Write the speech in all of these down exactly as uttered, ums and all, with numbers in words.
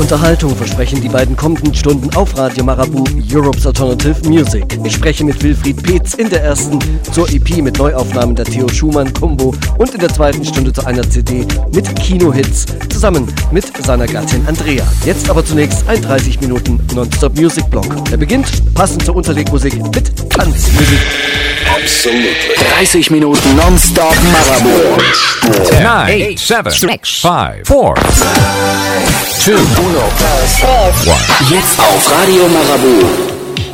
Unterhaltung versprechen die beiden kommenden Stunden auf Radio Marabout, Europe's Alternative Music. Ich spreche mit Wilfried Peetz in der ersten zur E P mit Neuaufnahmen der Theo Schumann Combo und in der zweiten Stunde zu einer C D mit Kinohits zusammen mit seiner Gattin Andrea. Jetzt aber zunächst ein dreißig Minuten Nonstop Music Block. Er beginnt passend zur Unterlegmusik mit Tanzmusik. Absolutely. dreißig Minuten Nonstop Marabout. ten, nine, seven, six, five, four, two, one. Jetzt auf Radio Marabout.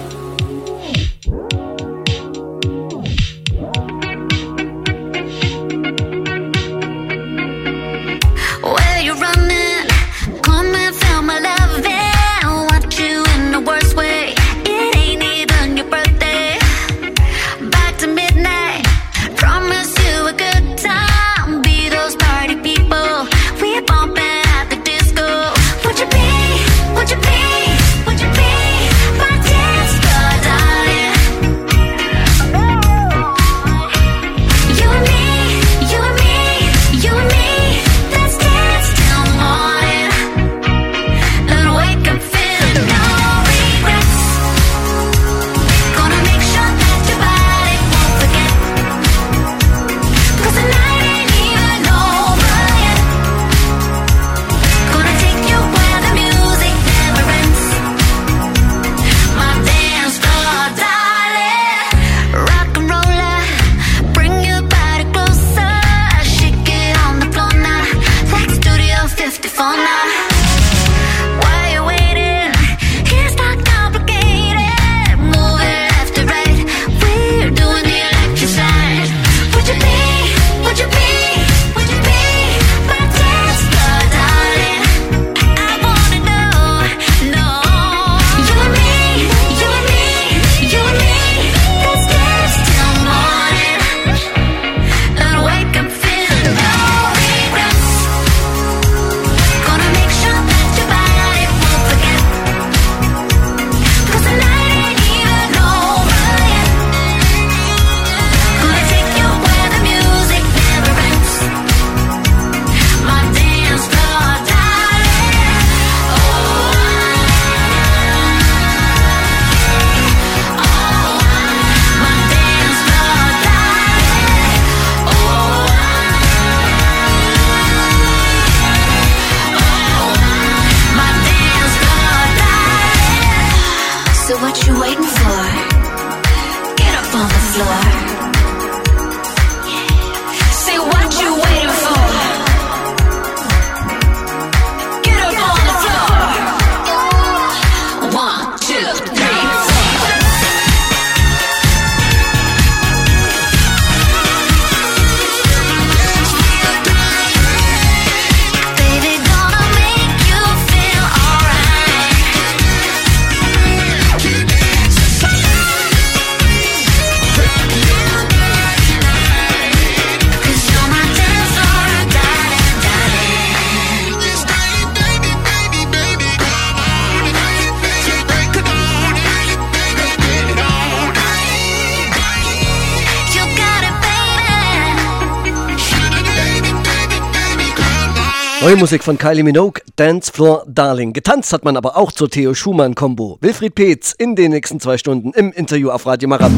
Neue Musik von Kylie Minogue, Dance Floor Darling. Getanzt hat man aber auch zur Theo Schumann Combo. Wilfried Peetz in den nächsten zwei Stunden im Interview auf Radio Marabout.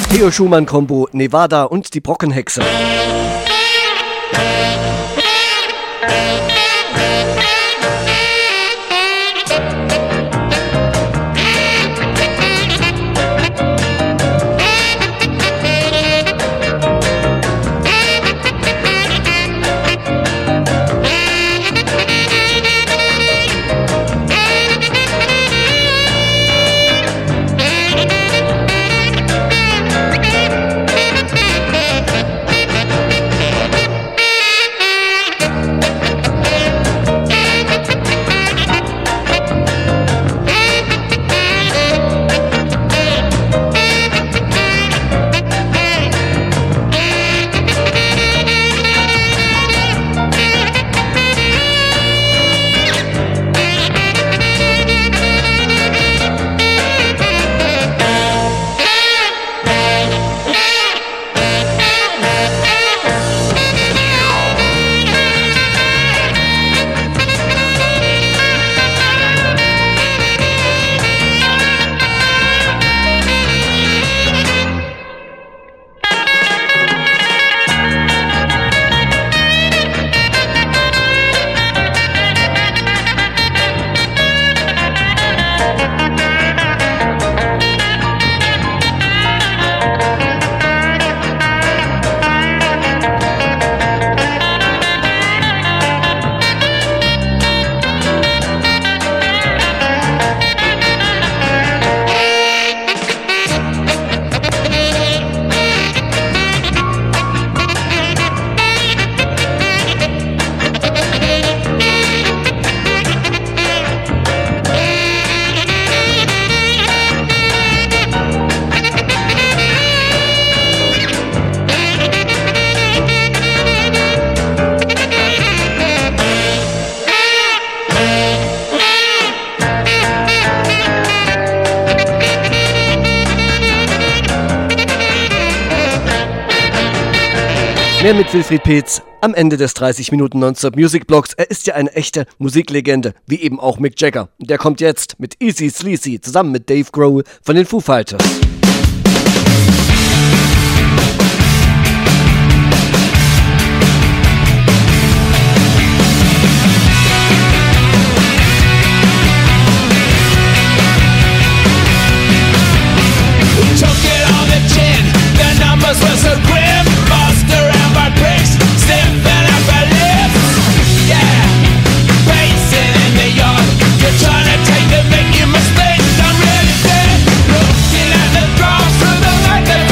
Theo Schumann Combo, Nevada und die Brockenhexe. Mehr mit Wilfried Peetz am Ende des dreißig Minuten Nonstop Music Blocks. Er ist ja eine echte Musiklegende, wie eben auch Mick Jagger. Der kommt jetzt mit Easy Sleazy zusammen mit Dave Grohl von den Foo Fighters. Trying to take the making mistakes. I'm ready to looking at the grass through the light that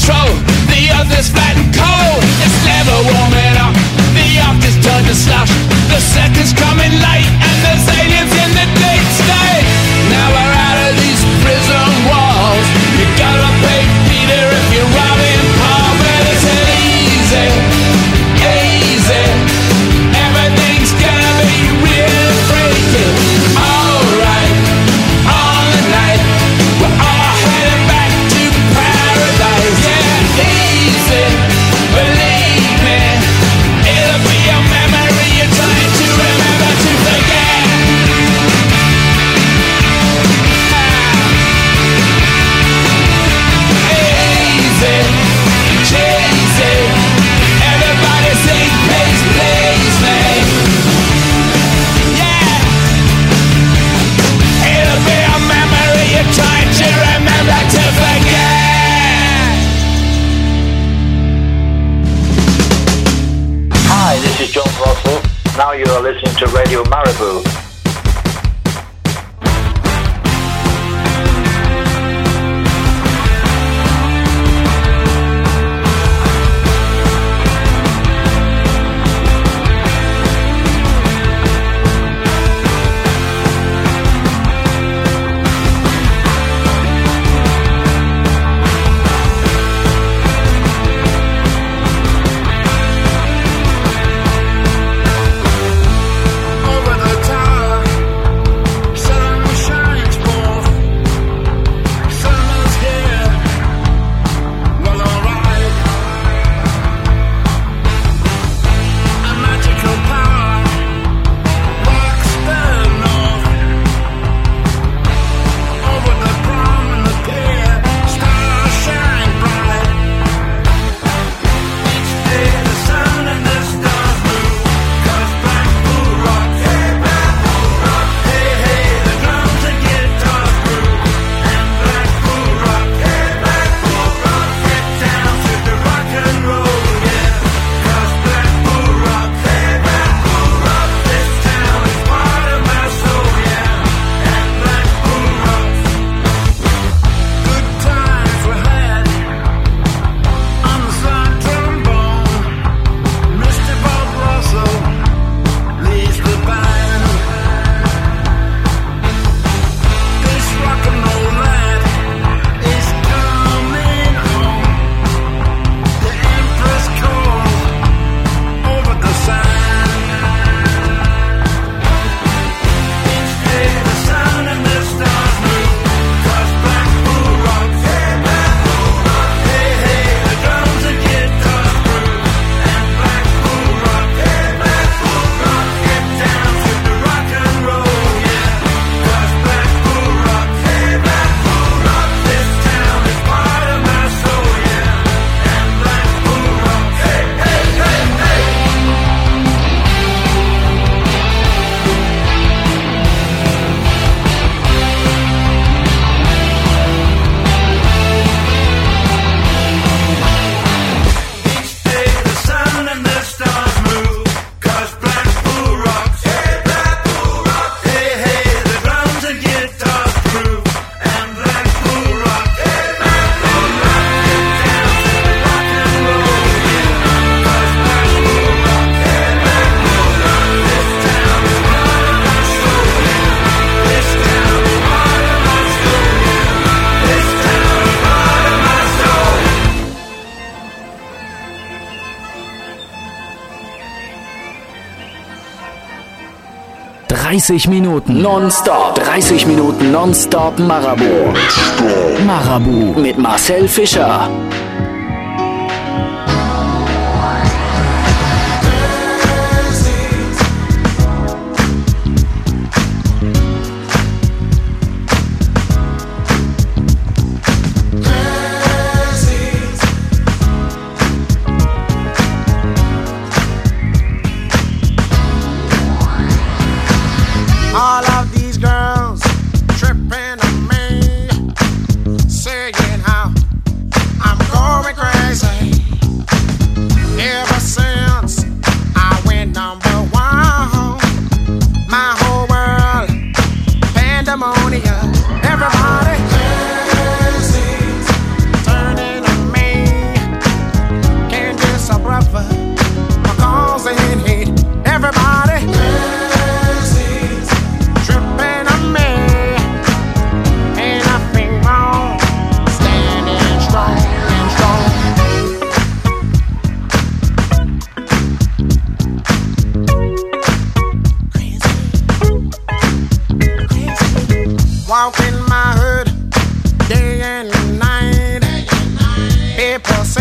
control. The earth is flat and cold, it's never warming up. The earth is turned to slush, the seconds coming late, and there's aliens in the deep state. Now we're out of these prison walls. You gotta pay Peter if you're robbing Paul, but it's easy, easy. Everything's gonna be real freaky. Alright, on the night, we're all heading back to paradise. Yeah, easy, believe me. It'll be a memory you're trying to remember to forget. Easy, cheesy. Everybody sing, please, please me. Yeah. It'll be a memory you're trying to remember to forget. Hi, this is John Russell. Now you are listening to Radio Marabou. Over the top. dreißig Minuten nonstop. dreißig Minuten nonstop Marabou. Marabou mit Marcel Fischer. Going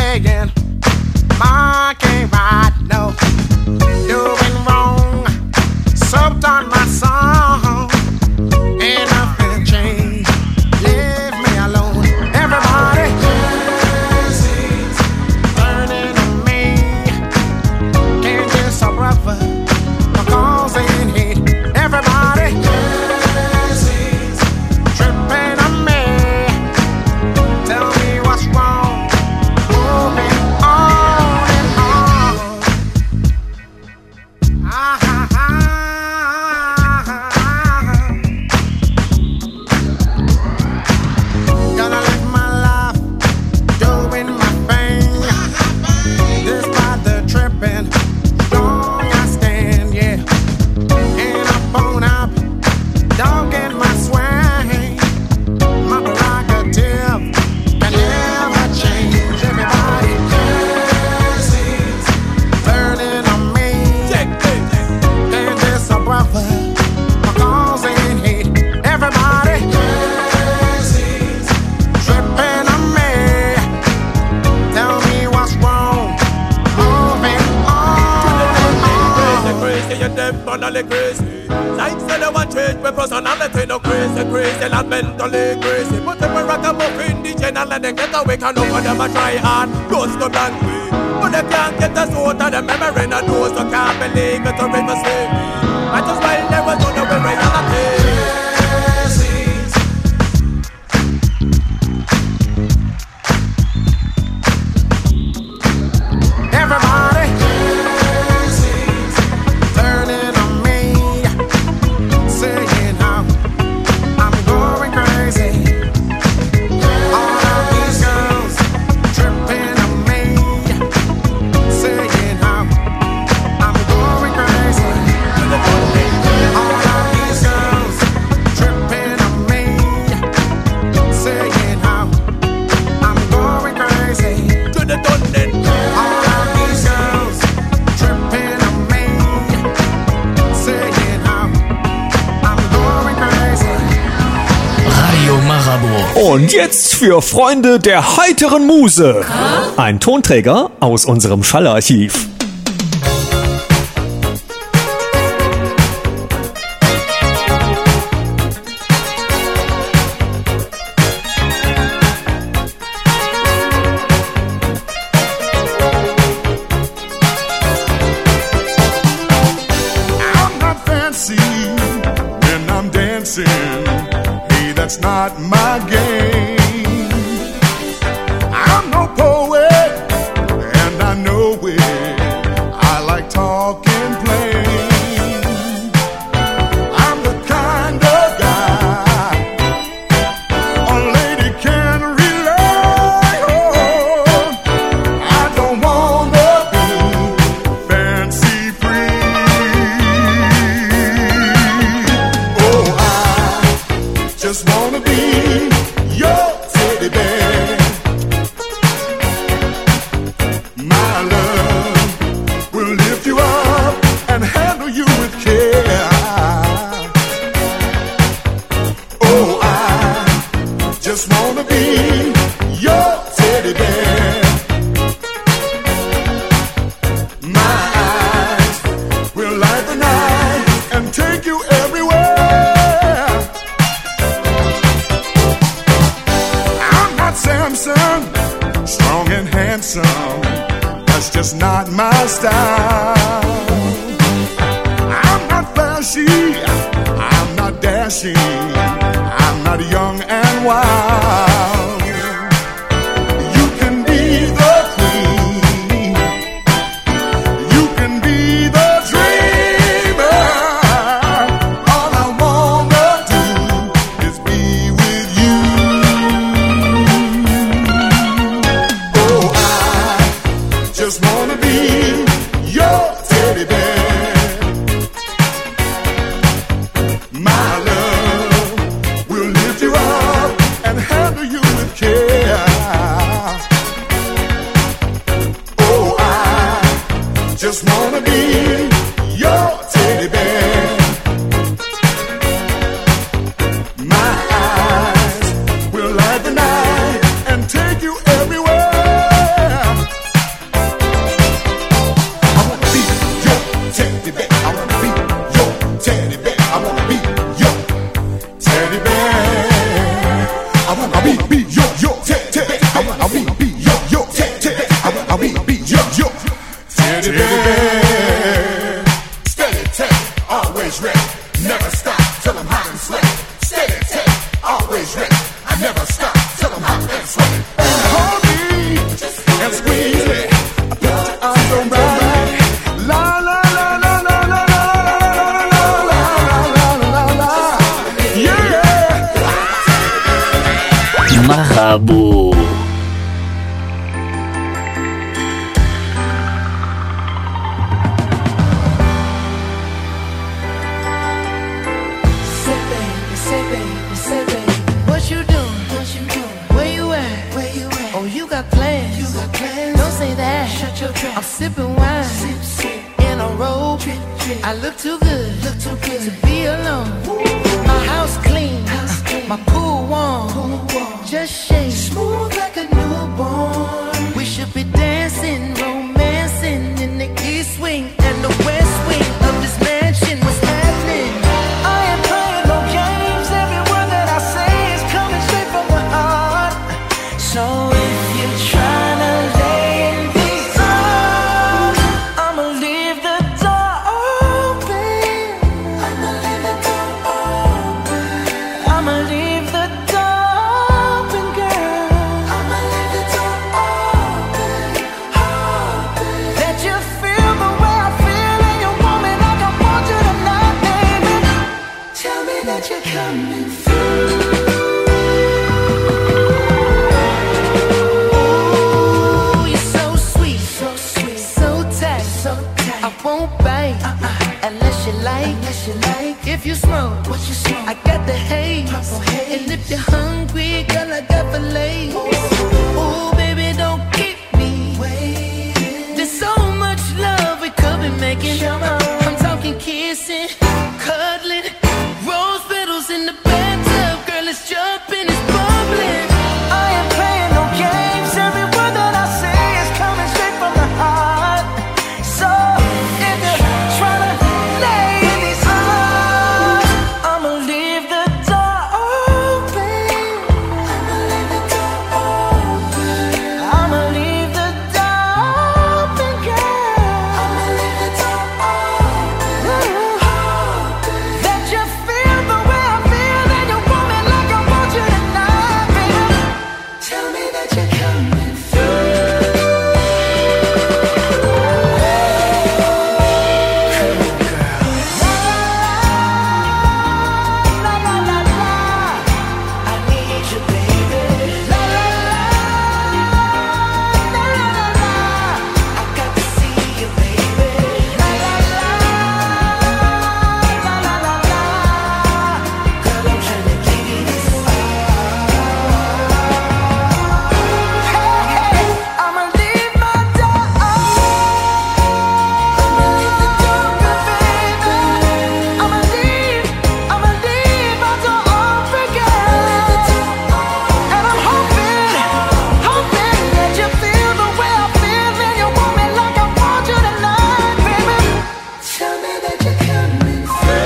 saying monkey right, no, doing wrong. So done my song, ain't nothing changed. Leave me alone, everybody. Burning on me, can't kiss a brother, causing hate. Everybody tripping on me. Tell me what's wrong. Moving on and on. Ah, ah, ah. Gonna live my life, doing my thing. Despite the tripping, strong I stand, yeah. And I'm bone up, dog in my swing. My prerogative can never change. Everybody turning on me. And this a brother for causing hate. Everybody tripping on me. Tell me what's wrong. Moving on and on. Crazy, you're definitely crazy. Like say they want change my personality, no crazy, crazy, and mentally crazy. But if we rock a book in the channel and they get away, can look for them and try hard, close to blank way. But they can't get us out of the memory, and those who can't believe it or even say me. I just while they was on the way reality. Everybody turning on me, saying how I'm going crazy. All of these girls tripping on me, saying how I'm going crazy. All of these girls tripping on me, saying how I'm going crazy. To the dungeon. All of these girls tripping on me, saying how I'm going crazy. Radio Marabout. Und jetzt für Freunde der heiteren Muse. Ein Tonträger aus unserem Schallarchiv. I'm not fancy when I'm dancing. Hey, that's not my game. I'm no poet, and I know it. I like talking plain. I'm the kind of guy a lady can rely on. I don't wanna be fancy free. Oh, I just wanna be your teddy bear. My love will lift you up and handle you with care. Oh, I just wanna be your teddy bear. My eyes will light the night and take you everywhere. I'm not Samson, strong and handsome. That's just not my style. I'm not flashy, I'm not dashing, I'm not young and wild. You can be the queen, you can be the dreamer. All I wanna do is be with you. Oh, I just wanna be your teddy bear. My love will lift you up and handle you with care. Oh, I just wanna be your teddy bear. My eyes will light the night and take you everywhere. got plans. Don't say that. Shut your trap. I'm sipping wine. Sip, sip. In a robe. Drip, drip. I look too good. Look too good to be alone. Ooh. My house clean. House clean. My pool warm. Pool warm. Just shake. Smooth like a newborn. We should be dancing, romancing in the east wing and the west wing of this mansion. What's happening? I ain't playing no games. Every word that I say is coming straight from the heart. So if you're trying to lay in these arms, I'ma leave the door open. I'ma leave the door open. I'ma leave the door open, girl. I'ma leave the door open, open. Let you feel the way I feel, and you want me like I want you tonight, baby. Tell me that you're coming through. Ooh, you're so sweet, so sweet, so tight, so tight. I won't bite uh-uh. unless you like, unless you like. If you smoke, what you smoke? I got the haze. haze. And if you're hungry, girl, I got fillets. Ooh, baby, don't keep me waiting. There's so much love we could be making. I'm talking kissing, cuddling, rose petals in the bathtub. Girl, it's jumping, it's bubbling. I ain't playing no games. Every word that I say is coming straight from the heart. So if you're trying to lay in these arms, I'ma leave the door open. I'ma leave the door open. I'ma leave the door open, girl. I'ma leave the door open. Let you feel the way I feel, and you want me like I want you tonight, baby. Tell me that you're coming through. La la la la, I need you, baby. La la la, la la la, I got to see you, baby. La la la, la la la la, girl, I'm trying to give you this. Hey, hey, I'ma leave my door open. I'ma leave the door open, baby. I'ma leave, I'ma leave my door open, girl. And I'm hoping, hoping that you feel the way I feel, and you want me like I want you tonight, baby. Tell me that you're coming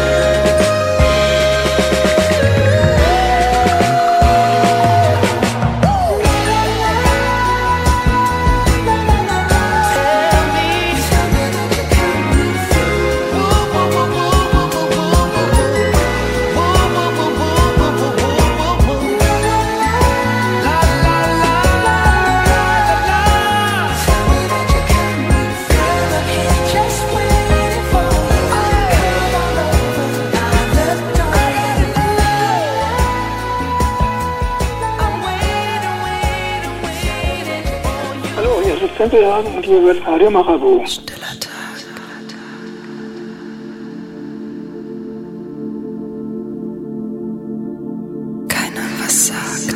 Hallo, hier ist Tempelhagen und hier wird Radio Marabu. Stiller Tag. Keiner was sagt.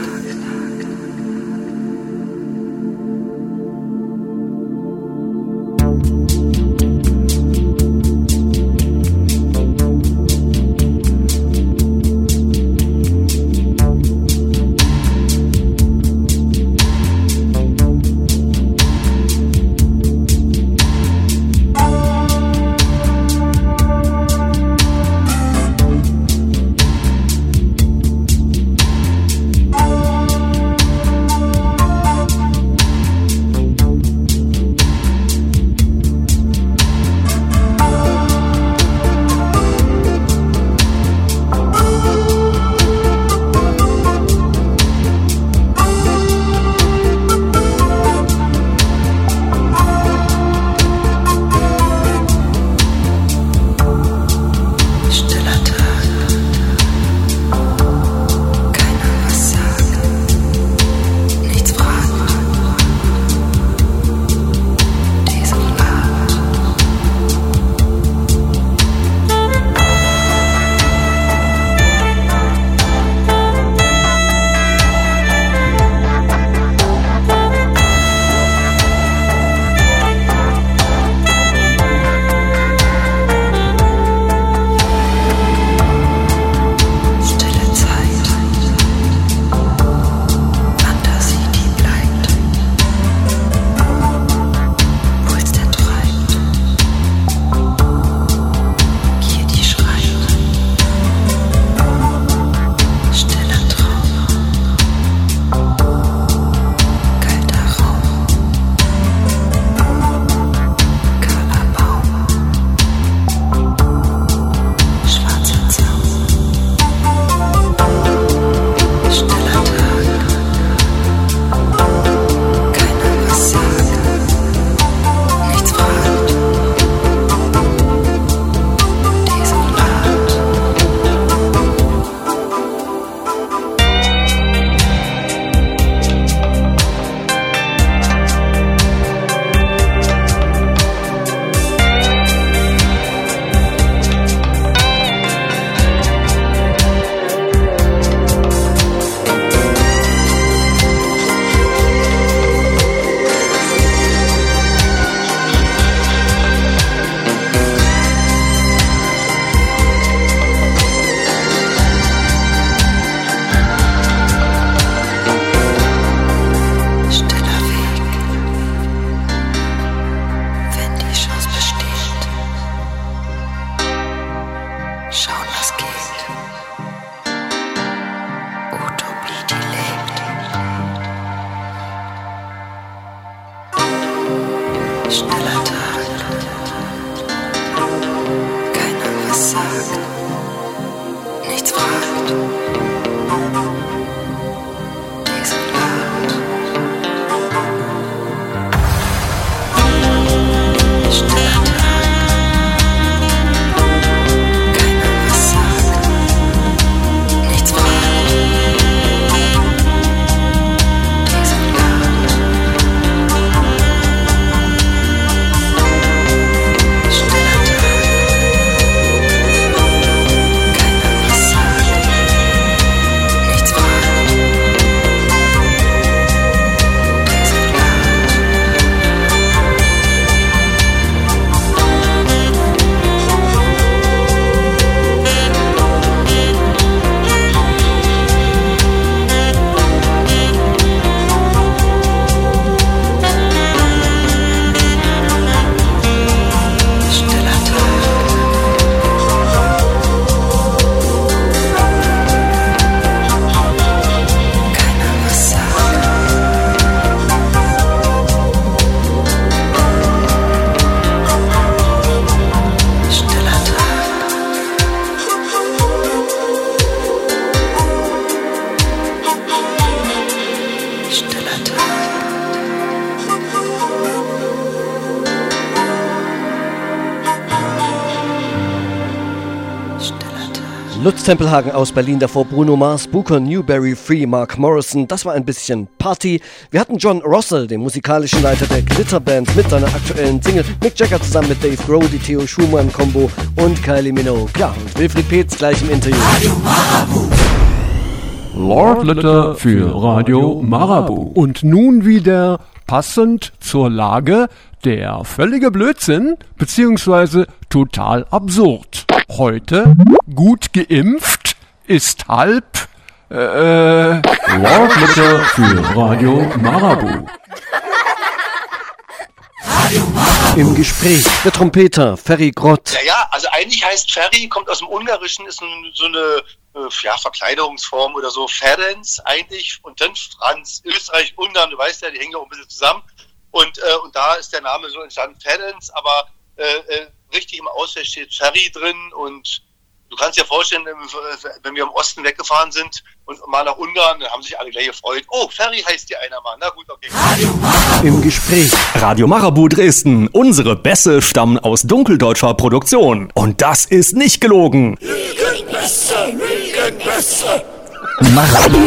Stiller Tag. Keiner was sagt, nichts fragt. Die sind laut. Stiller Tag. Keiner was sagt, nichts fragt. Die sind laut. Stiller Tag. Keiner was sagt, nichts fragt. Die sind laut. Stiller Tag. Keiner was sagt. Stiller Tag. Stiller Tag. Stiller Tag. Lutz Tempelhagen aus Berlin, davor Bruno Mars, Booker, Newberry, Free, Mark Morrison. Das war ein bisschen Party. Wir hatten John Russell, den musikalischen Leiter der Glitterband, mit seiner aktuellen Single. Mick Jagger zusammen mit Dave Grohl, die Theo Schumann-Kombo und Kylie Minogue. Ja, und Wilfried Peetz gleich im Interview. Lord Litter für Radio Marabu. Und nun wieder passend zur Lage der völlige Blödsinn beziehungsweise total absurd. Heute gut geimpft ist halb äh, Lord Litter für Radio Marabu. Im Gespräch der Trompeter Ferry Grott. Ja, ja, also eigentlich heißt Ferry, kommt aus dem Ungarischen, ist ein, so eine äh, ja, Verkleinerungsform oder so. Ferenc eigentlich und dann Franz, Österreich, Ungarn, du weißt ja, die hängen ja auch ein bisschen zusammen. Und, äh, und da ist der Name so entstanden, Ferenc, aber äh, äh, richtig im Ausweis steht Ferry drin und du kannst dir vorstellen, wenn wir im Osten weggefahren sind und mal nach Ungarn, dann haben sich alle gleich gefreut. Oh, Ferry heißt die einer mal. Na gut, okay. Im Gespräch. Radio Marabu Dresden. Unsere Bässe stammen aus dunkeldeutscher Produktion. Und das ist nicht gelogen. Lügenbässe, Lügenbässe. Marabu.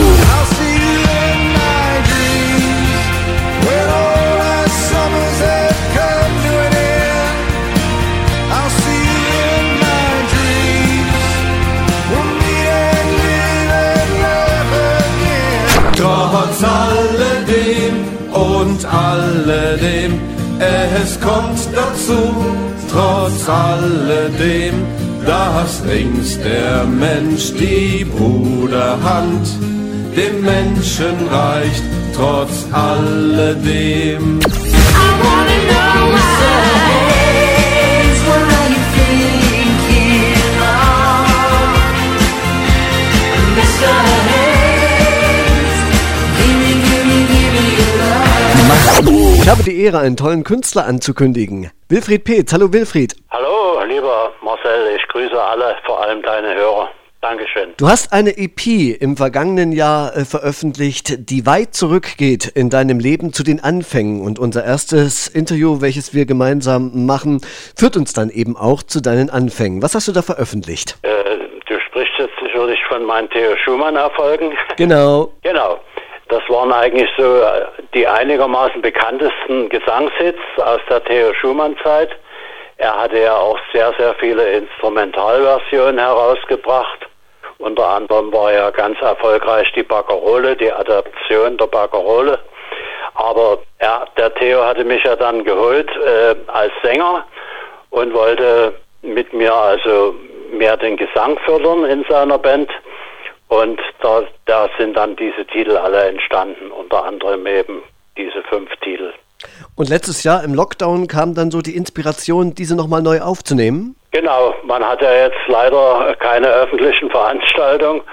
Trotz alledem und alledem, es kommt dazu, trotz alledem, dass rings der Mensch die Bruderhand dem Menschen reicht, trotz alledem. I wanna know why. What are you thinking of, Mister Hayes? Gimme, gimme, gimme your love. Ich habe die Ehre, einen tollen Künstler anzukündigen. Wilfried Peetz. Hallo Wilfried. Hallo, lieber Marcel, ich grüße alle, vor allem deine Hörer. Dankeschön. Du hast eine E P im vergangenen Jahr äh, veröffentlicht, die weit zurückgeht in deinem Leben zu den Anfängen. Und unser erstes Interview, welches wir gemeinsam machen, führt uns dann eben auch zu deinen Anfängen. Was hast du da veröffentlicht? Äh, du sprichst jetzt sicherlich von meinen Theo Schumann-Erfolgen. Genau. Genau. Das waren eigentlich so die einigermaßen bekanntesten Gesangshits aus der Theo Schumann-Zeit. Er hatte ja auch sehr, sehr viele Instrumentalversionen herausgebracht. Unter anderem war ja ganz erfolgreich die Barcarolle, die Adaption der Barcarolle. Aber er, der Theo hatte mich ja dann geholt äh, als Sänger und wollte mit mir also mehr den Gesang fördern in seiner Band. Und da, da sind dann diese Titel alle entstanden, unter anderem eben diese fünf Titel. Und letztes Jahr im Lockdown kam dann so die Inspiration, diese nochmal neu aufzunehmen? Genau, man hat ja jetzt leider keine öffentlichen Veranstaltungen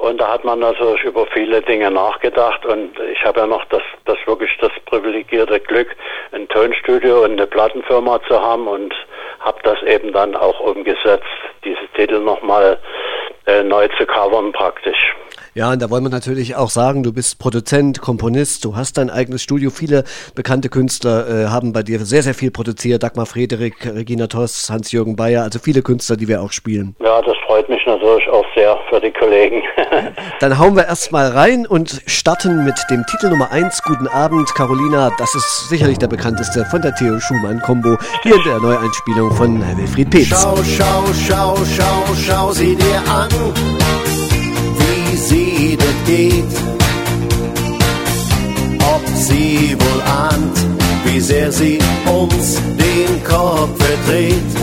Und da hat man natürlich über viele Dinge nachgedacht und ich habe ja noch das, das wirklich das privilegierte Glück, ein Tonstudio und eine Plattenfirma zu haben und habe das eben dann auch umgesetzt, diese Titel nochmal äh, neu zu covern praktisch. Ja, und da wollen wir natürlich auch sagen, du bist Produzent, Komponist, du hast dein eigenes Studio. Viele bekannte Künstler äh, haben bei dir sehr, sehr viel produziert. Dagmar Frederik, Regina Toss, Hans-Jürgen Bayer, also viele Künstler, die wir auch spielen. Ja, das freut mich natürlich auch sehr für die Kollegen. Dann hauen wir erstmal rein und starten mit dem Titel Nummer eins, Guten Abend, Carolina. Das ist sicherlich der bekannteste von der Theo Schumann-Kombo, hier in der Neueinspielung von Wilfried Peetz. Schau, schau, schau, schau, schau sie dir an, wie sie das geht. Ob sie wohl ahnt, wie sehr sie uns den Kopf verdreht.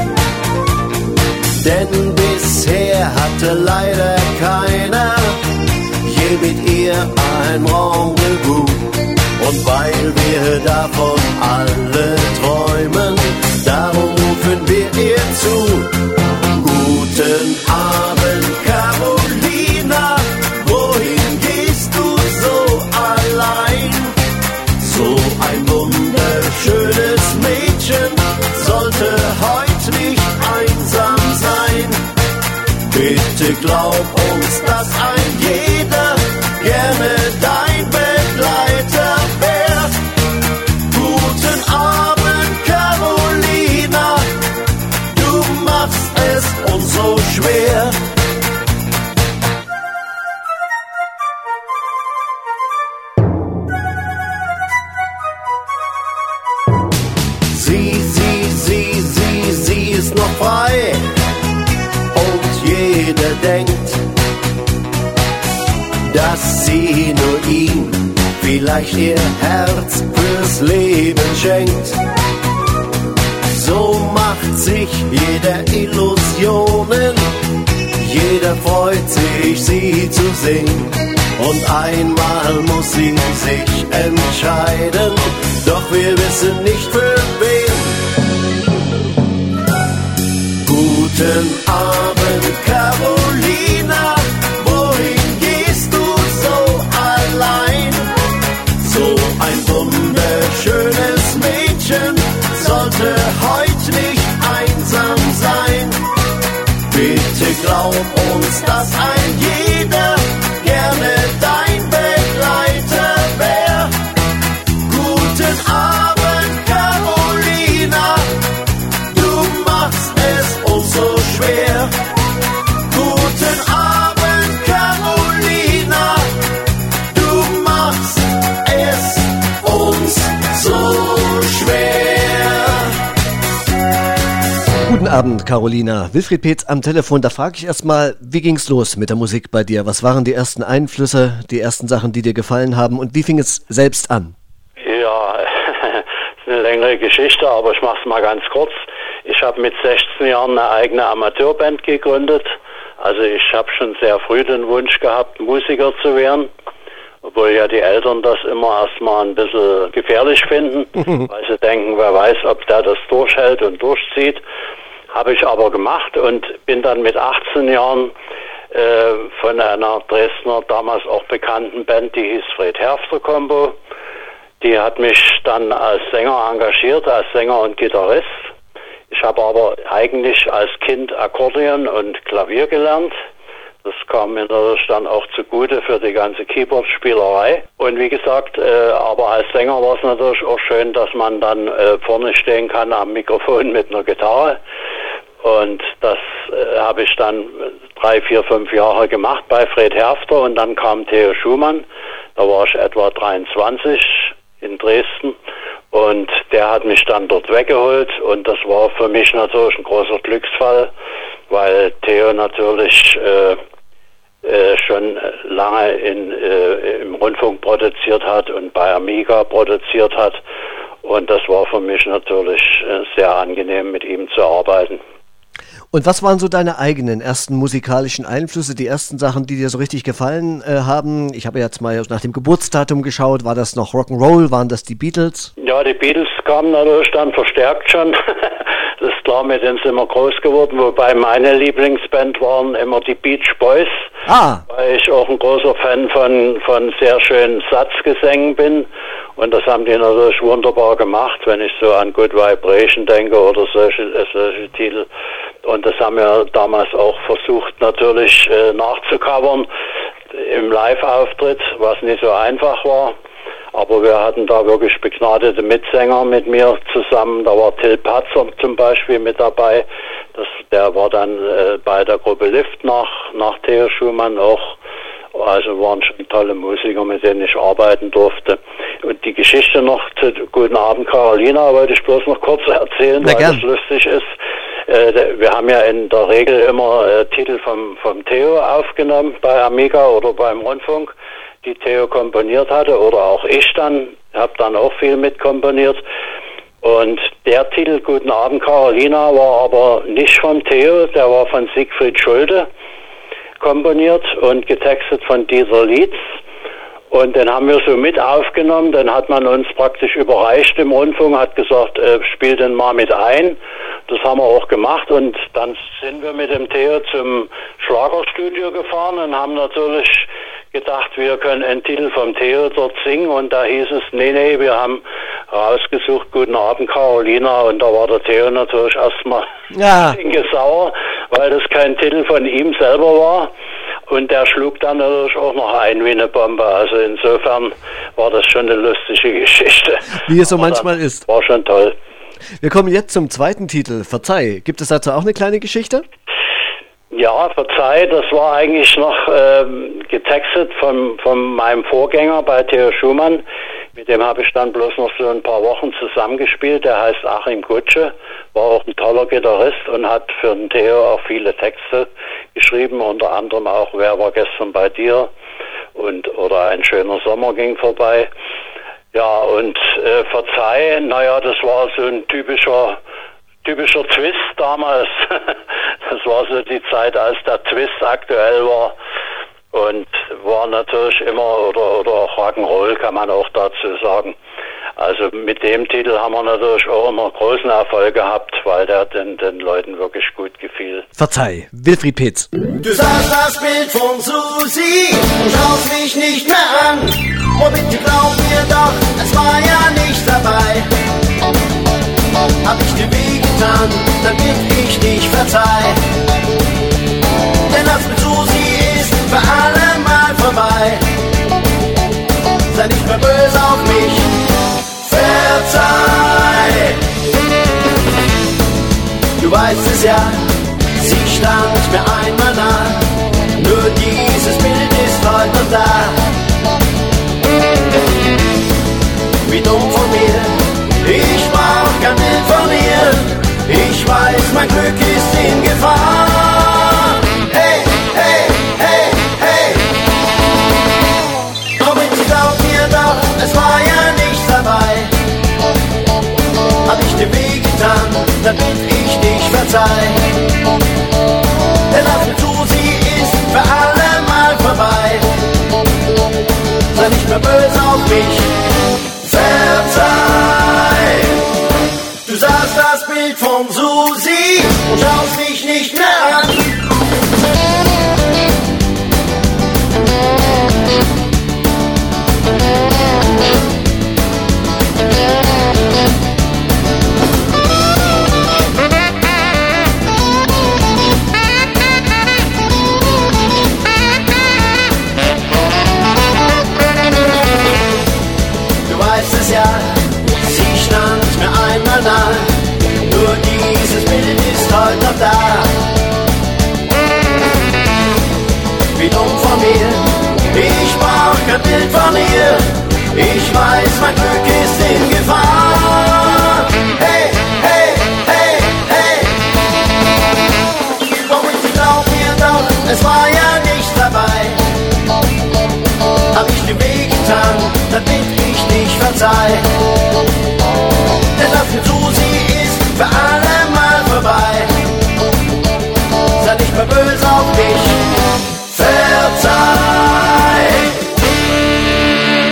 Denn bisher hatte leider keiner je mit ihr ein Rendezvous. Und weil wir davon alle träumen, darum rufen wir ihr zu. Guten Abend, Carolina, wohin gehst du so allein? So ein wunderschönes Mädchen sollte heut nicht einsam sein. Bitte glaub uns, dass ein jeder gerne dein Begleiter wär. Guten Abend, Carolina, du machst es uns so schwer. Sie, sie, sie, sie, sie ist noch frei und jeder denkt, dass sie nur ihm vielleicht ihr Herz fürs Leben schenkt. So macht sich jeder Illusionen, jeder freut sich, sie zu sehen. Und einmal muss sie sich entscheiden, doch wir wissen nicht für wen. Guten Abend, Carolina, wohin gehst du so allein? So ein wunderschönes Mädchen sollte heut nicht einsam sein. Bitte glaub uns, dass ein jeder gerne dein Begleiter wär. Guten Abend, Carolina, du machst es uns so schwer. Guten Abend, Carolina, du machst es uns so schwer. Guten Abend, Carolina. Wilfried Peetz am Telefon. Da frage ich erstmal, wie ging's los mit der Musik bei dir? Was waren die ersten Einflüsse, die ersten Sachen, die dir gefallen haben? Und wie fing es selbst an? Ja, ist eine längere Geschichte, aber ich mache es mal ganz kurz. Ich habe mit sechzehn Jahren eine eigene Amateurband gegründet. Also ich habe schon sehr früh den Wunsch gehabt, Musiker zu werden. Obwohl ja die Eltern das immer erstmal ein bisschen gefährlich finden, weil sie denken, wer weiß, ob der das durchhält und durchzieht. Habe ich aber gemacht und bin dann mit achtzehn Jahren äh, von einer Dresdner, damals auch bekannten Band, die hieß Fred Herfter Combo. Die hat mich dann als Sänger engagiert, als Sänger und Gitarrist. Ich habe aber eigentlich als Kind Akkordeon und Klavier gelernt. Das kam mir natürlich dann auch zugute für die ganze Keyboard-Spielerei. Und wie gesagt, äh, aber als Sänger war es natürlich auch schön, dass man dann äh, vorne stehen kann am Mikrofon mit einer Gitarre. Und das äh, habe ich dann drei, vier, fünf Jahre gemacht bei Fred Herfter. Und dann kam Theo Schumann, da war ich etwa dreiundzwanzig in Dresden. Und der hat mich dann dort weggeholt. Und das war für mich natürlich ein großer Glücksfall, weil Theo natürlich äh, äh, schon lange in, äh, im Rundfunk produziert hat und bei Amiga produziert hat. Und das war für mich natürlich äh, sehr angenehm, mit ihm zu arbeiten. Und was waren so deine eigenen ersten musikalischen Einflüsse, die ersten Sachen, die dir so richtig gefallen äh, haben? Ich habe jetzt mal nach dem Geburtsdatum geschaut. War das noch Rock'n'Roll? Waren das die Beatles? Ja, die Beatles kamen natürlich dann verstärkt schon. ist klar, mit denen sind wir groß geworden, wobei meine Lieblingsband waren immer die Beach Boys, ah. weil ich auch ein großer Fan von, von sehr schönen Satzgesängen bin und das haben die natürlich wunderbar gemacht, wenn ich so an Good Vibration denke oder solche, äh, solche Titel, und das haben wir damals auch versucht natürlich äh, nachzucovern im Live-Auftritt, was nicht so einfach war. Aber wir hatten da wirklich begnadete Mitsänger mit mir zusammen. Da war Till Patzer zum Beispiel mit dabei. Das, der war dann äh, bei der Gruppe Lift nach, nach Theo Schumann auch. Also waren schon tolle Musiker, mit denen ich arbeiten durfte. Und die Geschichte noch zu Guten Abend Carolina wollte ich bloß noch kurz erzählen, weil das lustig ist. Äh, wir haben ja in der Regel immer äh, Titel vom, vom Theo aufgenommen bei Amiga oder beim Rundfunk, die Theo komponiert hatte, oder auch ich dann, habe dann auch viel mitkomponiert. Und der Titel Guten Abend Carolina war aber nicht von Theo, der war von Siegfried Schulte komponiert und getextet von Dieter Lietz. Und den haben wir so mit aufgenommen, dann hat man uns praktisch überreicht im Rundfunk, hat gesagt, äh, spiel den mal mit ein. Das haben wir auch gemacht und dann sind wir mit dem Theo zum Schlagerstudio gefahren und haben natürlich gedacht, wir können einen Titel vom Theo dort singen, und da hieß es, nee, nee, wir haben rausgesucht, Guten Abend Carolina, und da war der Theo natürlich erstmal ja. sauer, weil das kein Titel von ihm selber war, und der schlug dann natürlich auch noch ein wie eine Bombe, also insofern war das schon eine lustige Geschichte. Wie es so Aber manchmal ist. War schon toll. Wir kommen jetzt zum zweiten Titel, Verzeih. Gibt es dazu auch eine kleine Geschichte? Ja, Verzeih, das war eigentlich noch ähm, getextet von, von meinem Vorgänger bei Theo Schumann. Mit dem habe ich dann bloß noch so ein paar Wochen zusammengespielt. Der heißt Achim Gutsche, war auch ein toller Gitarrist und hat für den Theo auch viele Texte geschrieben, unter anderem auch Wer war gestern bei dir und oder Ein schöner Sommer ging vorbei. Ja, und äh, Verzeih, naja, das war so ein typischer typischer Twist damals. Das war so die Zeit, als der Twist aktuell war, und war natürlich immer, oder, oder auch Rock'n'Roll kann man auch dazu sagen. Also mit dem Titel haben wir natürlich auch immer großen Erfolg gehabt, weil der den, den Leuten wirklich gut gefiel. Verzeih, Wilfried Peetz. Du sahst das Bild von Susi und schaust mich nicht mehr an. Oh bitte glaub mir doch, es war ja nicht dabei. Hab ich dir wehgetan, damit ich dich verzeih. Denn das mit Susi ist für alle Mal vorbei. Sei nicht mehr böse auf mich, verzeih. Du weißt es ja, sie stand mir einmal nah. Nur dieses Bild ist heute noch da. Wie dumm von mir, ich brauch kein Bild von ihr. Ich weiß, mein Glück ist in Gefahr. Hey, hey, hey, hey. Komm bitte, glaub mir doch, es war ja nichts dabei. Hab ich dir wehgetan, damit ich dich verzeih. Denn das mit Susi ist für alle Mal vorbei. Sei nicht mehr böse auf mich, verzeih. Du sahst das Bild von Susi und schaust mich nicht mehr an. Du weißt es ja, sie stand mir einmal nah. Nur dieses Bild ist heute noch da. Wie dumm von mir, ich brauch kein Bild von ihr. Ich weiß, mein Glück ist in Gefahr. Hey, hey, hey, hey. Doch bitte glaub mir doch, es war ja nichts dabei. Hab ich dir wehgetan, damit ich dich verzeih. Denn das mit Susi ist für alle Mal vorbei. Sei nicht mehr böse auf mich, verzeih.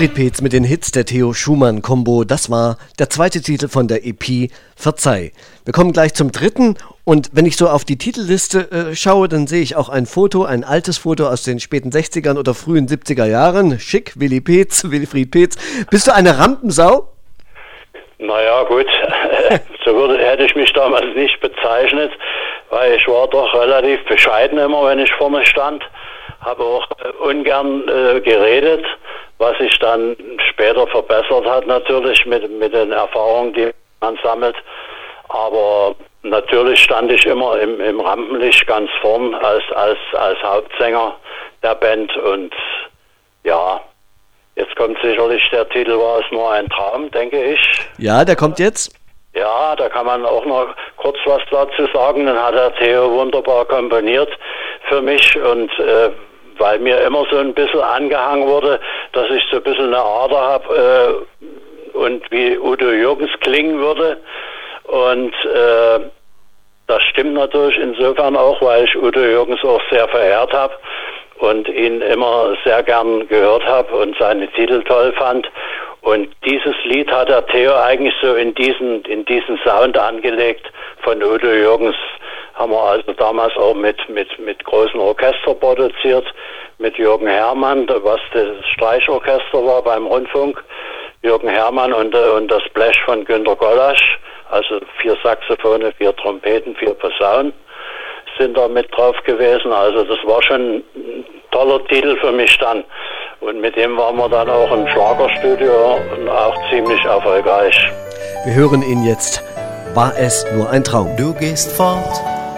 Wilfried Peetz mit den Hits der Theo Schumann Combo. Das war der zweite Titel von der E P Verzeih. Wir kommen gleich zum dritten und wenn ich so auf die Titelliste äh, schaue, dann sehe ich auch ein Foto, ein altes Foto aus den späten sechzigern oder frühen siebziger Jahren. Schick, Willi Peetz, Wilfried Peetz. Bist du eine Rampensau? Naja, gut, so würde, hätte ich mich damals nicht bezeichnet, weil ich war doch relativ bescheiden immer, wenn ich vorne stand. Habe auch äh, ungern äh, geredet, was sich dann später verbessert hat natürlich mit, mit den Erfahrungen, die man sammelt. Aber natürlich stand ich immer im, im Rampenlicht ganz vorn als, als, als Hauptsänger der Band. Und ja, jetzt kommt sicherlich der Titel War es nur ein Traum, denke ich. Ja, der kommt jetzt. Ja, da kann man auch noch kurz was dazu sagen. Dann hat der Theo wunderbar komponiert für mich und äh, weil mir immer so ein bisschen angehangen wurde, dass ich so ein bisschen eine Ader habe äh, und wie Udo Jürgens klingen würde. Und äh, das stimmt natürlich insofern auch, weil ich Udo Jürgens auch sehr verehrt habe und ihn immer sehr gern gehört habe und seine Titel toll fand. Und dieses Lied hat der Theo eigentlich so in diesen, in diesen Sound angelegt von Udo Jürgens. Haben wir also damals auch mit, mit, mit großen Orchester produziert, mit Jürgen Herrmann, was das Streichorchester war beim Rundfunk, Jürgen Herrmann und, und das Blech von Günter Gollasch, also vier Saxophone, vier Trompeten, vier Posaunen sind da mit drauf gewesen, also das war schon ein toller Titel für mich dann. Und mit dem waren wir dann auch im Schlagerstudio und auch ziemlich erfolgreich. Wir hören ihn jetzt. War es nur ein Traum? Du gehst fort,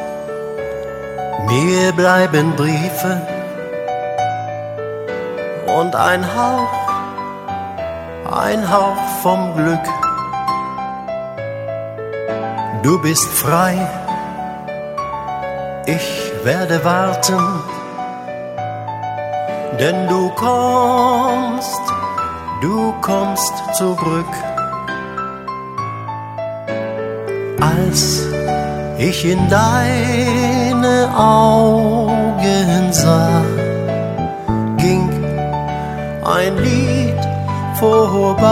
mir bleiben Briefe und ein Hauch, ein Hauch vom Glück. Du bist frei, ich werde warten, denn du kommst, du kommst zurück. Als ich in deine Augen sah, ging ein Lied vorbei.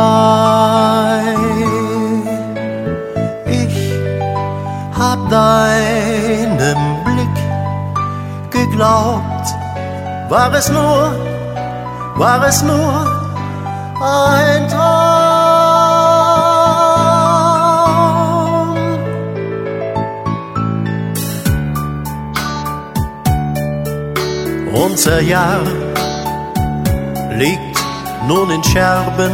Ich hab deinem Blick geglaubt, war es nur, war es nur ein Traum. Unser Jahr liegt nun in Scherben,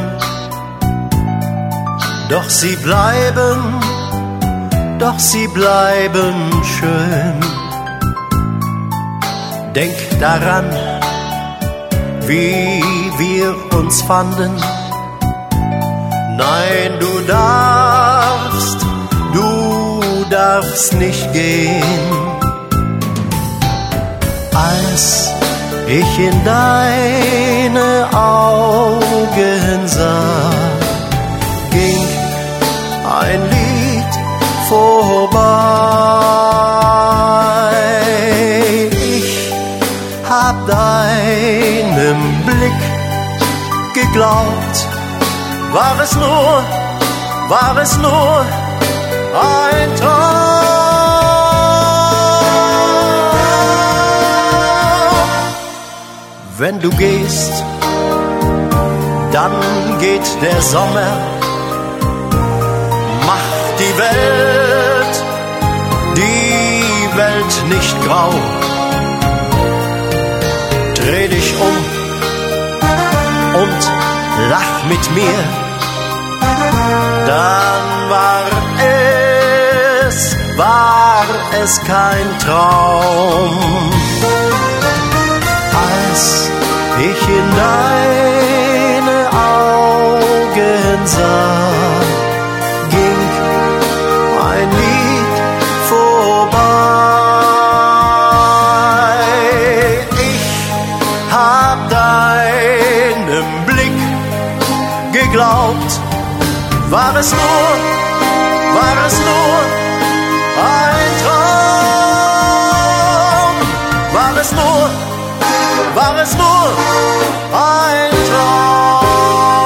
doch sie bleiben, doch sie bleiben schön. Denk daran, wie wir uns fanden. Nein, du darfst, du darfst nicht gehen. Als ich in deine Augen sah, ging ein Lied vorbei. Ich hab deinem Blick geglaubt, war es nur, war es nur ein Traum. Wenn du gehst, dann geht der Sommer, macht die Welt, die Welt nicht grau. Dreh dich um und lach mit mir, dann war es, war es kein Traum. Als ich in deine Augen sah, ging ein Lied vorbei. Ich hab deinem Blick geglaubt, war es nur, war es nur ein Traum, war es nur, war es nur ein Traum.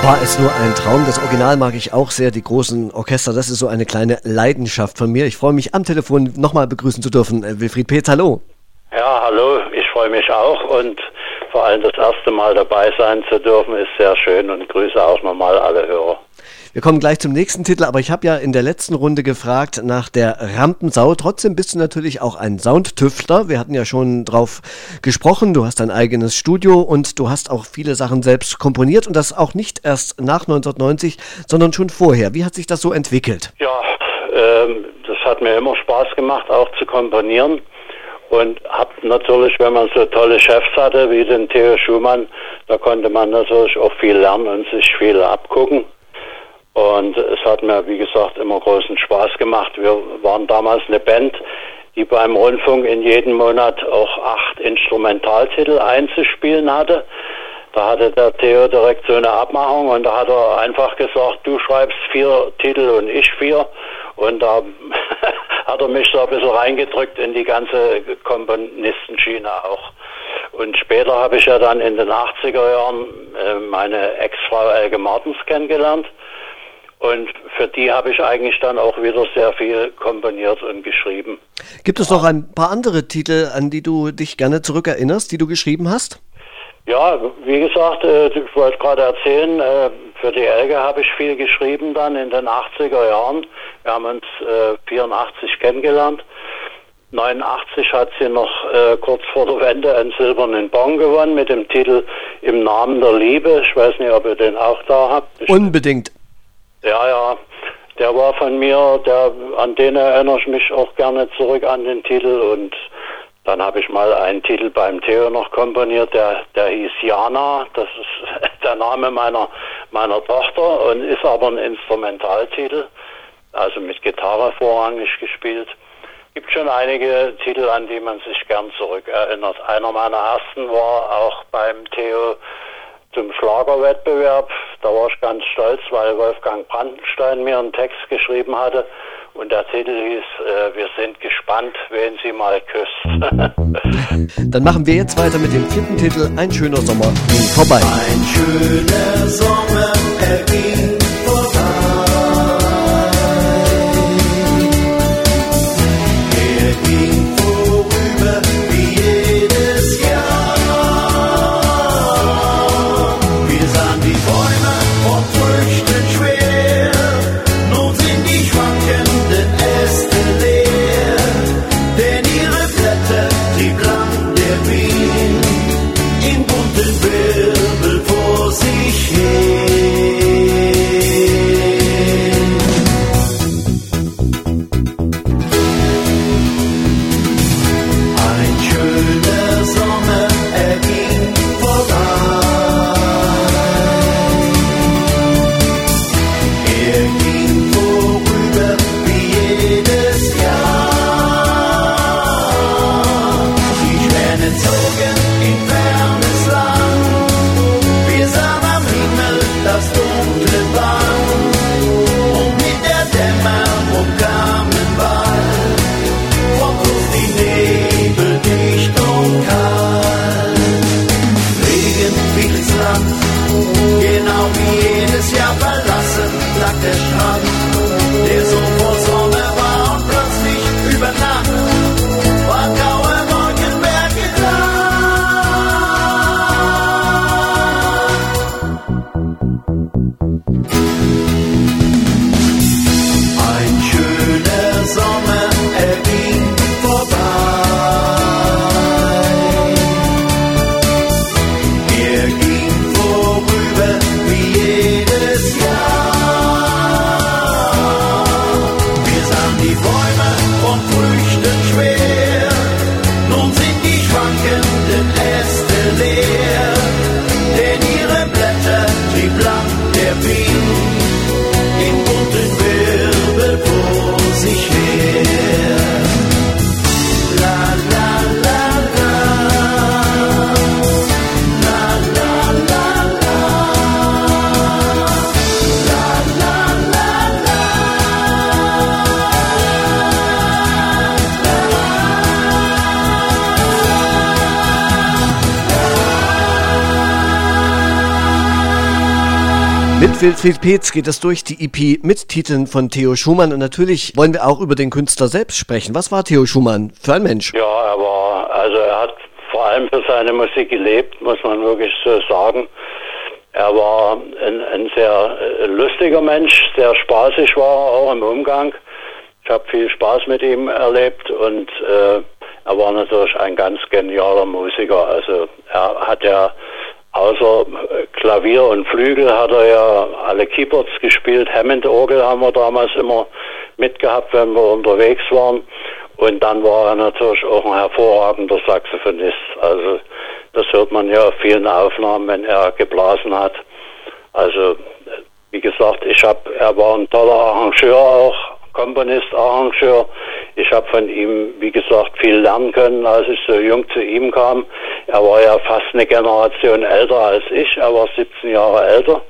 War es nur ein Traum. Das Original mag ich auch sehr, die großen Orchester. Das ist so eine kleine Leidenschaft von mir. Ich freue mich, am Telefon nochmal begrüßen zu dürfen. Wilfried Peetz, hallo. Ja, hallo. Ich freue mich auch und vor allem das erste Mal dabei sein zu dürfen ist sehr schön und grüße auch nochmal alle Hörer. Wir kommen gleich zum nächsten Titel, aber ich habe ja in der letzten Runde gefragt nach der Rampensau. Trotzdem bist du natürlich auch ein Soundtüftler. Wir hatten ja schon drauf gesprochen. Du hast dein eigenes Studio und du hast auch viele Sachen selbst komponiert und das auch nicht erst nach neunzehnhundertneunzig, sondern schon vorher. Wie hat sich das so entwickelt? Ja, ähm, das hat mir immer Spaß gemacht, auch zu komponieren. Und hab natürlich, wenn man so tolle Chefs hatte wie den Theo Schumann, da konnte man natürlich auch viel lernen und sich viel abgucken. Und es hat mir, wie gesagt, immer großen Spaß gemacht. Wir waren damals eine Band, die beim Rundfunk in jedem Monat auch acht Instrumentaltitel einzuspielen hatte. Da hatte der Theo direkt so eine Abmachung und da hat er einfach gesagt, du schreibst vier Titel und ich vier. Und da hat er mich so ein bisschen reingedrückt in die ganze Komponistenschiene auch. Und später habe ich ja dann in den achtziger Jahren äh, meine Ex-Frau Elke Martens kennengelernt. Und für die habe ich eigentlich dann auch wieder sehr viel komponiert und geschrieben. Gibt es noch ein paar andere Titel, an die du dich gerne zurückerinnerst, die du geschrieben hast? Ja, wie gesagt, ich wollte gerade erzählen, für die Elke habe ich viel geschrieben dann in den achtziger Jahren. Wir haben uns vierundachtzig kennengelernt. neunundachtzig hat sie noch kurz vor der Wende einen silbernen Bon gewonnen mit dem Titel Im Namen der Liebe. Ich weiß nicht, ob ihr den auch da habt. Unbedingt. Ja, ja, der war von mir, der, an den erinnere ich mich auch gerne zurück an den Titel und dann habe ich mal einen Titel beim Theo noch komponiert, der, der hieß Jana, das ist der Name meiner, meiner Tochter und ist aber ein Instrumentaltitel, also mit Gitarre vorrangig gespielt. Gibt schon einige Titel, an die man sich gern zurückerinnert. Einer meiner ersten war auch beim Theo zum Schlagerwettbewerb. Da war ich ganz stolz, weil Wolfgang Brandenstein mir einen Text geschrieben hatte und der Titel hieß äh, Wir sind gespannt, wen sie mal küsst. Dann machen wir jetzt weiter mit dem vierten Titel Ein schöner Sommer ging vorbei. Ein schöner Sommer, er ging vorbei. Er ging vorüber wie jedes Jahr. Wir sahen die Bäume von Früchten schwer, nun sind die schwankenden Äste leer, denn ihre Blätter trieb lang der Wind in bunten Wirbel vor sich her. Mit Wilfried Peetz geht es durch die E P mit Titeln von Theo Schumann und natürlich wollen wir auch über den Künstler selbst sprechen. Was war Theo Schumann für ein Mensch? Ja, er war, also er hat vor allem für seine Musik gelebt, muss man wirklich so sagen. Er war ein, ein sehr äh, lustiger Mensch, sehr spaßig war er auch im Umgang. Ich habe viel Spaß mit ihm erlebt und äh, er war natürlich ein ganz genialer Musiker. Also er hat ja außer Klavier und Flügel hat er ja alle Keyboards gespielt. Hammond-Orgel haben wir damals immer mitgehabt, wenn wir unterwegs waren. Und dann war er natürlich auch ein hervorragender Saxophonist. Also das hört man ja auf vielen Aufnahmen, wenn er geblasen hat. Also wie gesagt, ich habe, er war ein toller Arrangeur auch, Komponist, Arrangeur. Ich habe von ihm, wie gesagt, viel lernen können, als ich so jung zu ihm kam. Er war ja fast eine Generation älter als ich. Er war siebzehn Jahre älter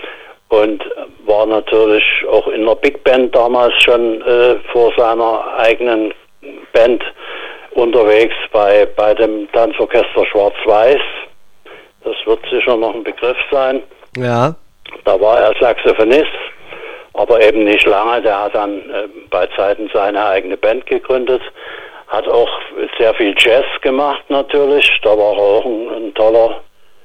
und war natürlich auch in der Big Band damals schon äh, vor seiner eigenen Band unterwegs bei, bei dem Tanzorchester Schwarz-Weiß. Das wird sicher noch ein Begriff sein. Ja. Da war er Saxophonist. Aber eben nicht lange, der hat dann äh, bei Zeiten seine eigene Band gegründet, hat auch sehr viel Jazz gemacht natürlich, da war er auch ein, ein toller,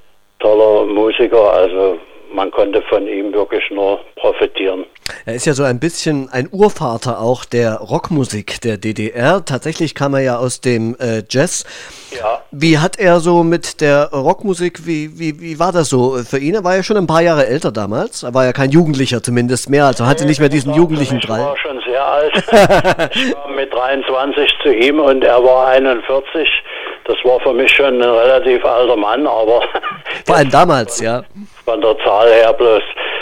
toller Musiker, also man konnte von ihm wirklich nur profitieren. Er ist ja so ein bisschen ein Urvater auch der Rockmusik der D D R. Tatsächlich kam er ja aus dem äh, Jazz. Ja. Wie hat er so mit der Rockmusik, wie, wie, wie war das so für ihn? Er war ja schon ein paar Jahre älter damals. Er war ja kein Jugendlicher zumindest mehr, also hatte nicht mehr diesen jugendlichen Drall. Ich war schon sehr alt. Ich war mit dreiundzwanzig zu ihm und er war einundvierzig. Das war für mich schon ein relativ alter Mann, aber... Vor allem damals, ja. Von der Zahl her bloß.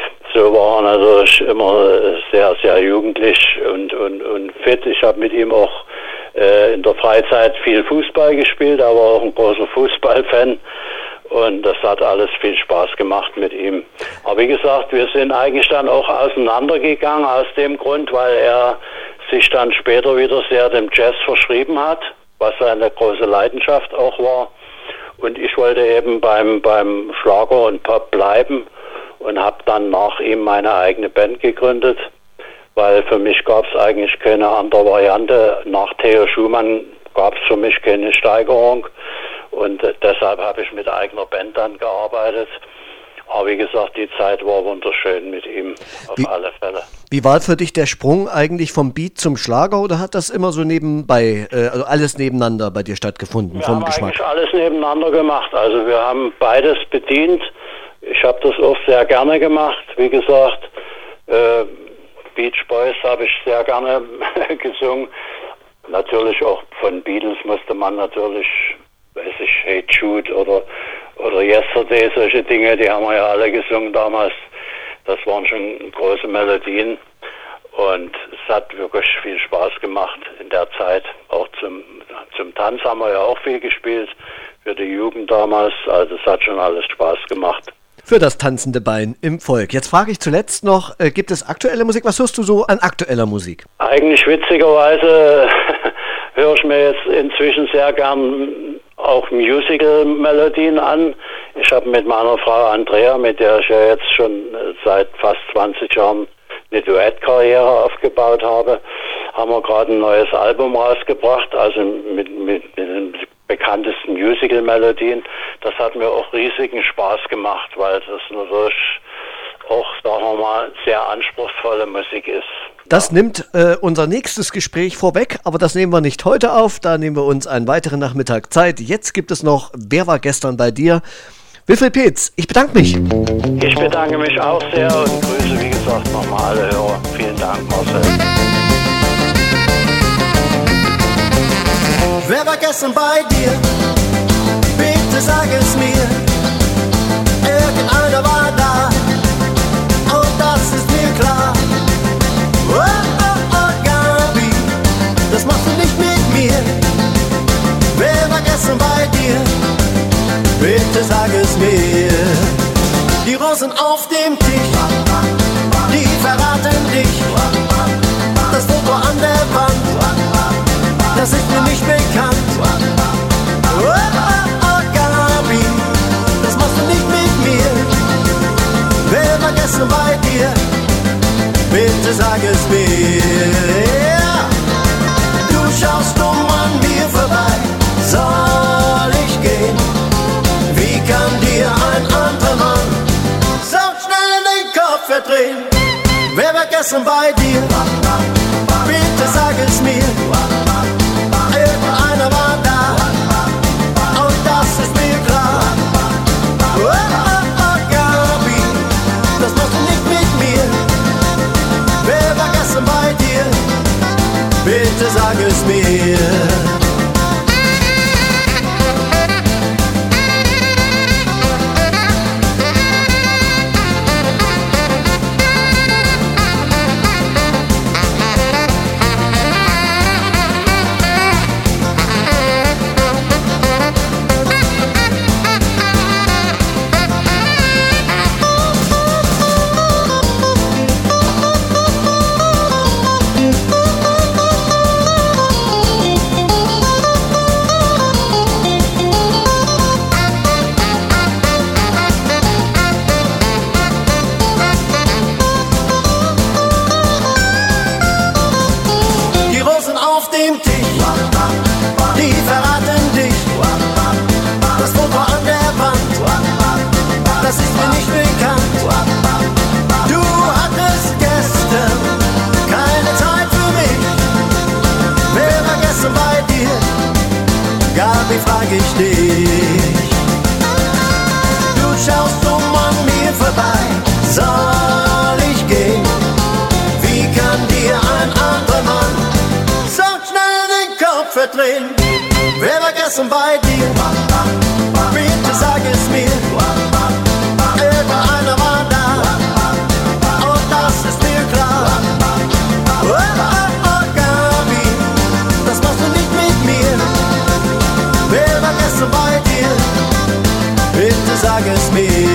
So war er natürlich immer sehr, sehr jugendlich und, und, und fit. Ich habe mit ihm auch äh, in der Freizeit viel Fußball gespielt. Er war auch ein großer Fußballfan und das hat alles viel Spaß gemacht mit ihm. Aber wie gesagt, wir sind eigentlich dann auch auseinandergegangen aus dem Grund, weil er sich dann später wieder sehr dem Jazz verschrieben hat, was seine große Leidenschaft auch war. Und ich wollte eben beim, beim Schlager und Pop bleiben und habe dann nach ihm meine eigene Band gegründet, weil für mich gab es eigentlich keine andere Variante. Nach Theo Schumann gab es für mich keine Steigerung und äh, deshalb habe ich mit eigener Band dann gearbeitet. Aber wie gesagt, die Zeit war wunderschön mit ihm, auf wie, alle Fälle. Wie war für dich der Sprung eigentlich vom Beat zum Schlager oder hat das immer so nebenbei, äh, also alles nebeneinander bei dir stattgefunden Wir vom haben Geschmack? eigentlich alles nebeneinander gemacht. Also wir haben beides bedient. Ich habe das auch sehr gerne gemacht. Wie gesagt, äh, Beach Boys habe ich sehr gerne gesungen. Natürlich auch von Beatles musste man natürlich, weiß ich, Hey Jude oder, oder Yesterday, solche Dinge, die haben wir ja alle gesungen damals. Das waren schon große Melodien und es hat wirklich viel Spaß gemacht in der Zeit. Auch zum, zum Tanz haben wir ja auch viel gespielt, für die Jugend damals. Also es hat schon alles Spaß gemacht. Für das tanzende Bein im Volk. Jetzt frage ich zuletzt noch, äh, gibt es aktuelle Musik? Was hörst du so an aktueller Musik? Eigentlich witzigerweise höre ich mir jetzt inzwischen sehr gern auch Musical-Melodien an. Ich habe mit meiner Frau Andrea, mit der ich ja jetzt schon seit fast zwanzig Jahren eine Duettkarriere aufgebaut habe, haben wir gerade ein neues Album rausgebracht, also mit, mit, mit den bekanntesten Musical-Melodien. Das hat mir auch riesigen Spaß gemacht, weil das natürlich auch, sagen wir mal, sehr anspruchsvolle Musik ist. Das nimmt äh, unser nächstes Gespräch vorweg, aber das nehmen wir nicht heute auf, da nehmen wir uns einen weiteren Nachmittag Zeit. Jetzt gibt es noch Wer war gestern bei dir? Wilfried Peetz, ich bedanke mich. Ich bedanke mich auch sehr und grüße, wie gesagt, nochmal alle Hörer. Vielen Dank, Marcel. Wer war gestern bei dir? Bitte sag es mir. Irgendeiner war da, und das ist mir klar. Oh, oh, oh, Gabi, das machst du nicht mit mir. Wer war gestern bei dir? Bitte sag es mir. Die Rosen auf dem Tisch, die verraten dich. Das Foto an der Wand, das ist mir nicht bekannt. Oh, oh, oh, Gabi, das machst du nicht mit mir. Wer war gestern bei vergessen bei dir? Bitte sag es mir. Irgendeiner war da und das ist mir klar. Oh, oh, oh, Gabi, das machst du nicht mit mir. Wer vergessen bei dir? Bitte sag es mir. Gabi, frag ich dich. Du schaust dumm an mir vorbei. Soll ich gehen? Wie kann dir ein anderer Mann so schnell den Kopf verdrehen? Wer vergessen bei dir? Bitte sag es mir. Irgendeiner war da und das ist mir klar. Oh, oh, oh, Gabi, das machst du nicht mit mir. Wer vergessen bei dir? Bitte sag es mir.